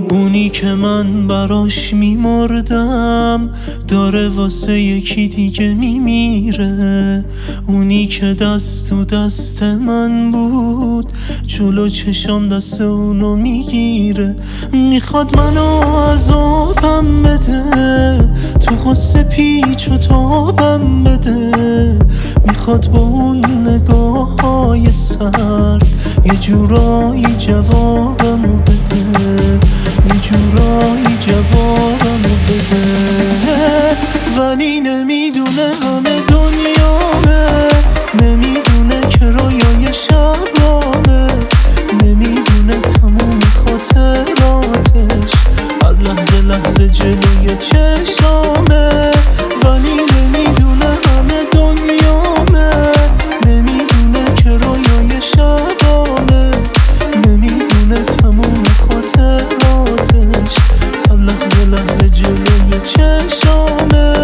اونی که من براش میمردم داره واسه یکی دیگه میمیره. اونی که دست تو دست من بود جلو چشام دست اونو میگیره. میخواد منو عذابم بده، تو غصه پیچ و تابم بده. میخواد با اون نگاه‌های سرد یه جورایی جوابمو بده، یه جورایی جوابمو بده. ولی نمیدونه همه دنیامه، نمیدونه که رویای شبامه، نمیدونه تموم خاطراتش هر لحظه لحظه جلوی چشامه. ولی نمیدونه همه دنیامه، نمیدونه که رویای شبامه، نمیدونه تموم خاطراتش هر لحظه لحظه جلوی چشامه.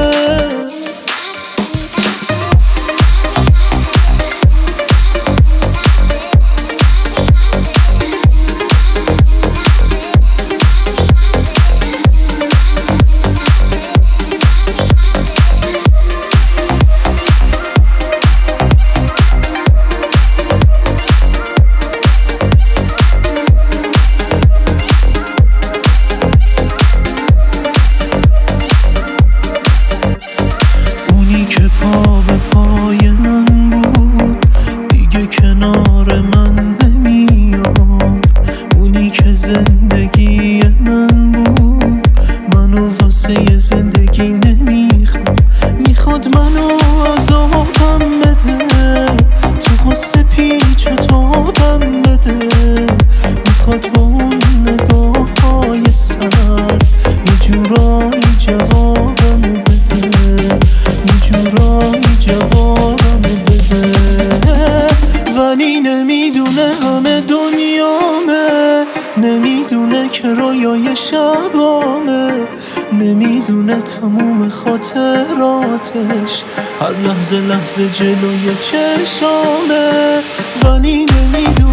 پا به پای من بود دیگه کنار من نمیاد. اونی که زندگی من بود منو واسه زندگی نمیخواد. میخواد منو عذابم بده، تو غصه پیچ و تابم بده. میخواد با اون نگاه‌های سرد یه جورایی جوابمو بده، یه جورایی جوابمو بده. ولی نمیدونه همه دنیامه، نمیدونه که رویای شبامه، نمیدونه تموم خاطراتش هر لحظه لحظه جلوی چشامه. ولی نمیدونه